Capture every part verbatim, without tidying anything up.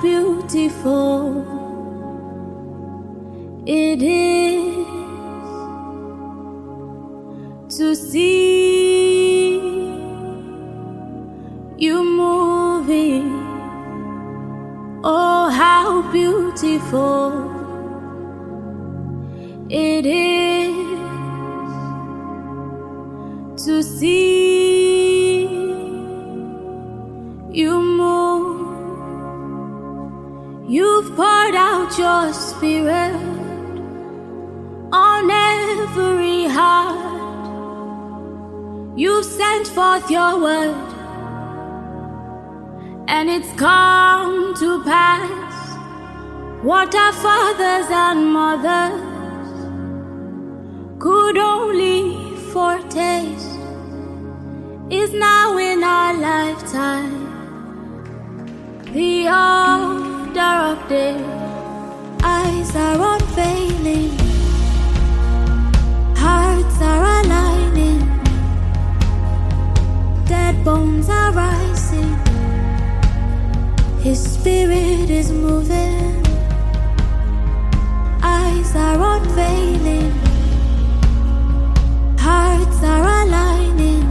beautiful it is to see you moving. Oh, how beautiful it is to see you move. You've poured out your spirit on every heart. You've sent forth your word, and it's come to pass. What our fathers and mothers could only foretaste is now in our lifetime. The order of day, eyes are unveiling, hearts are aligning, dead bones are rising, His spirit is moving, eyes are unveiling, hearts are aligning,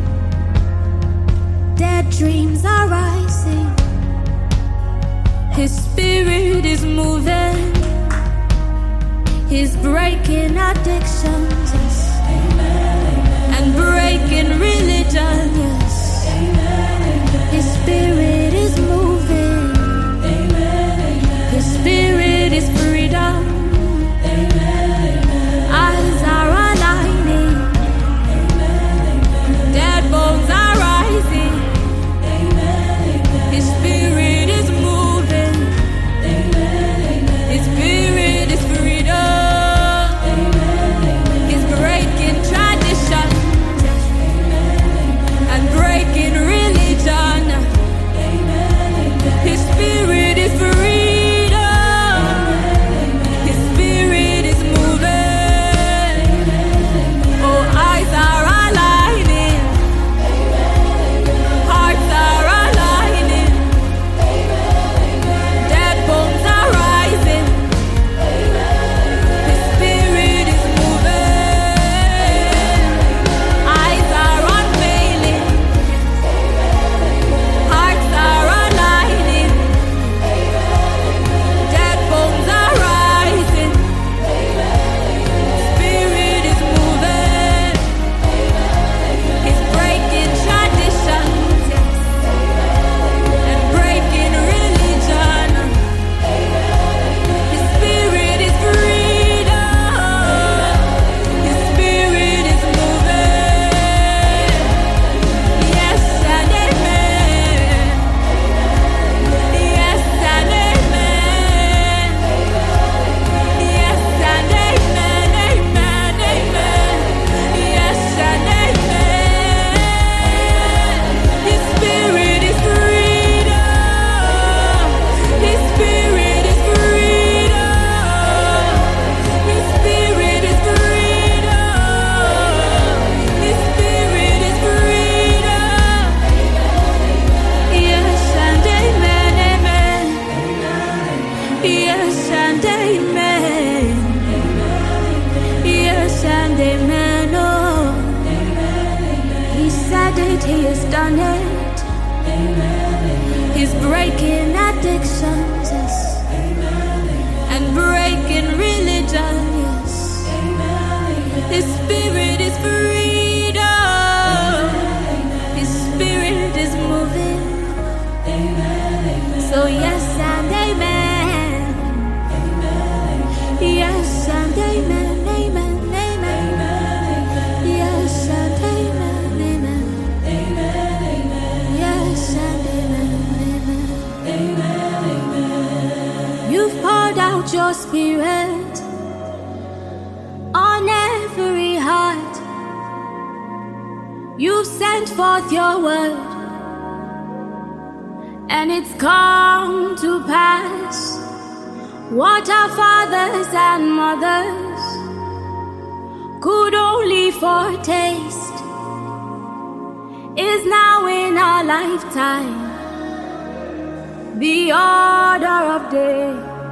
dead dreams are rising, His spirit is moving, He's breaking addictions, yes, and breaking religion, yes, His spirit is moving, His spirit is freedom, eyes are aligning, dead bones are rising, His spirit is moving, His spirit is freedom, He's breaking tradition and breaking religion, His spirit is freedom, His spirit is moving, oh, eyes are aligning, hearts are aligning, dead bones are rising, His spirit is moving, eyes are unveiling, hearts are aligning, dead bones are rising, spirit is moving, He's breaking traditions, yes, and breaking religion, His spirit is freedom, His spirit is moving, yes and amen, yes and amen, yes and amen, amen, amen, yes and amen, His spirit is freedom, His spirit is freedom, His spirit is freedom, His spirit is freedom, yes and amen, amen, yes and amen, yes and amen, oh, He said it, He has done it, He's breaking addictions, yes, and breaking religion, yes, His spirit is freedom, His spirit is moving, so yes and amen, yes and amen, amen, amen, yes and amen, amen, yes and amen, amen. You've poured out your spirit on every heart. You've sent forth your word, and it's come to pass. What our fathers and mothers could only foretaste is now in our lifetime. the order of day.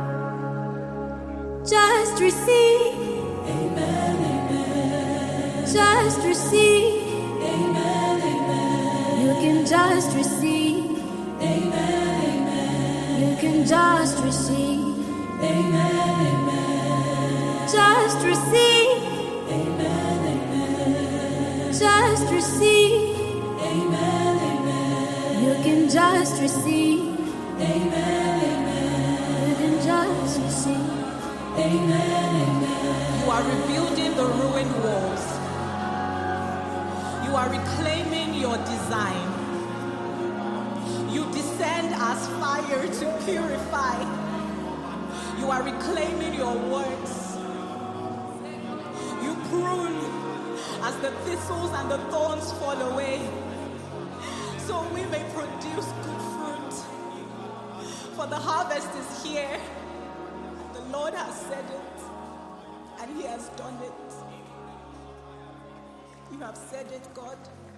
Just receive. Amen, amen. Just receive. Amen, amen. You can just receive. Amen, amen. You can just receive. Amen, amen. Just receive. Amen, amen. Just receive. Amen, amen. You can just receive. Amen, amen. You can just receive. Amen, amen. You are rebuilding the ruined walls. You are reclaiming your design. You descend as fire to purify. You are reclaiming your words. You prune as the thistles and the thorns fall away, so we may produce good fruit. For the harvest is here. The Lord has said it, and He has done it. You have said it, God.